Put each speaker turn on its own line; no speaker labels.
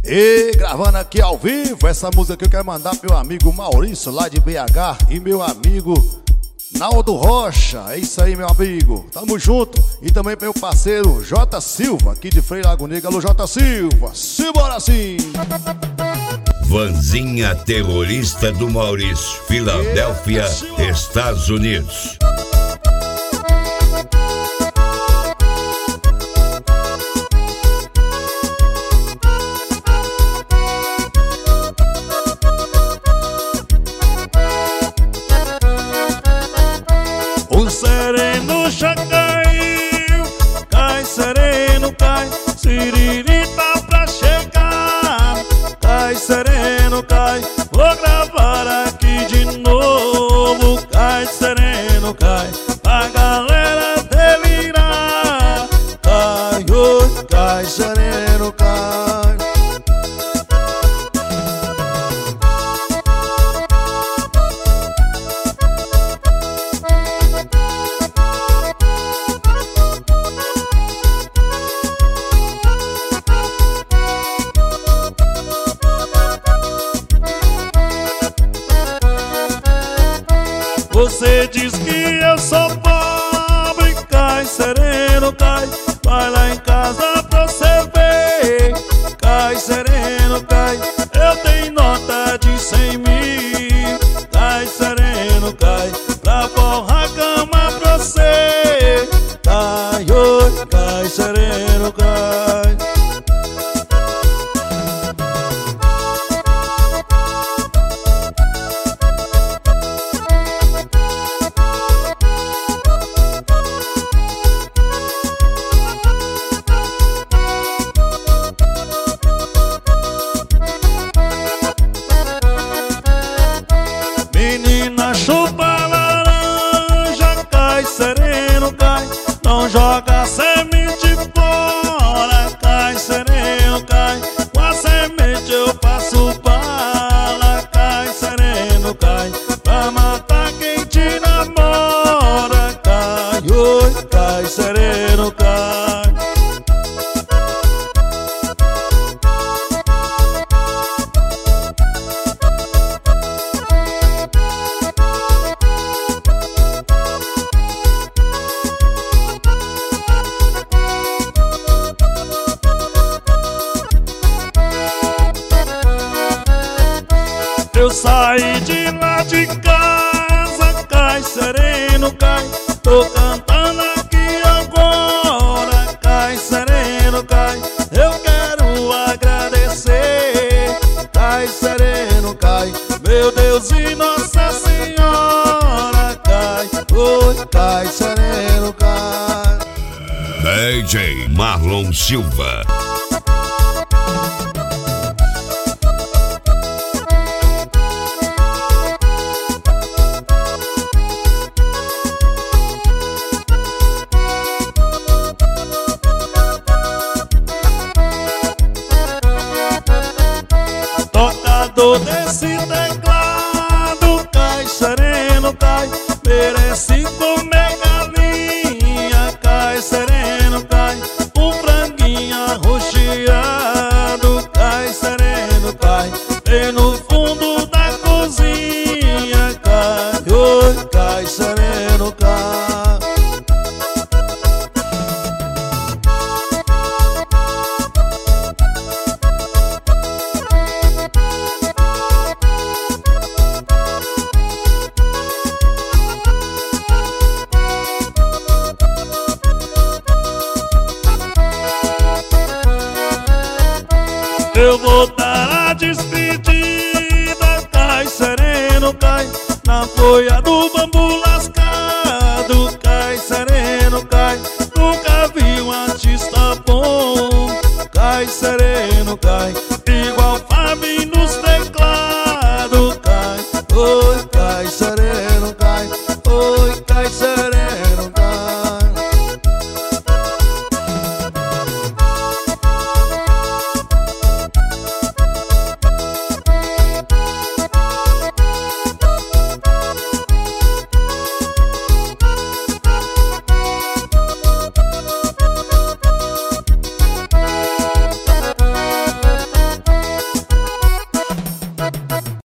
E gravando aqui ao vivo, essa música que eu quero mandar pro meu amigo Maurício lá de BH e meu amigo Naldo Rocha. É isso aí, meu amigo, tamo junto. E também pro meu parceiro J Silva, aqui de Freio Lago Negro. Alô, J Silva, simbora assim.
Vanzinha terrorista do Maurício, Filadélfia, Estados Unidos.
O sereno já caiu, cai sereno, cai, siririta pra chegar. Cai sereno, cai, vou gravar aqui de novo. Cai sereno, cai, a galera delirar. Cai, oi, cai sereno, cai. Você diz que eu sou pobre, cai sereno, cai, vai lá em casa pra você ver. Cai sereno, cai, eu tenho nota de 100 mil. Cai sereno, cai, pra forrar a cama pra você. Cai, oi, cai sereno, cai. Menina chupa laranja, cai sereno, cai, não joga semente fora. Cai sereno, cai, com a semente eu faço bala. Cai sereno, cai, pra matar quem te namora. Cai, oi, cai sereno, cai. Eu saí de lá de casa, cai sereno, cai, tô cantando aqui agora. Cai sereno, cai, eu quero agradecer. Cai sereno, cai, meu Deus e Nossa Senhora. Cai, oi, cai sereno, cai.
DJ Marlon Silva.
Tocador desse teclado, cai sereno, cai, merece comer galinha. Cai sereno, cai, um franguinho arroxeado. Cai sereno, cai, bem no fundo da cozinha. Cai, oi, cai sereno, cai. Eu vou dar a despedida, cai sereno, cai, na folha do bambu lascado. Cai sereno, cai, nunca vi um artista bom. Cai sereno, cai,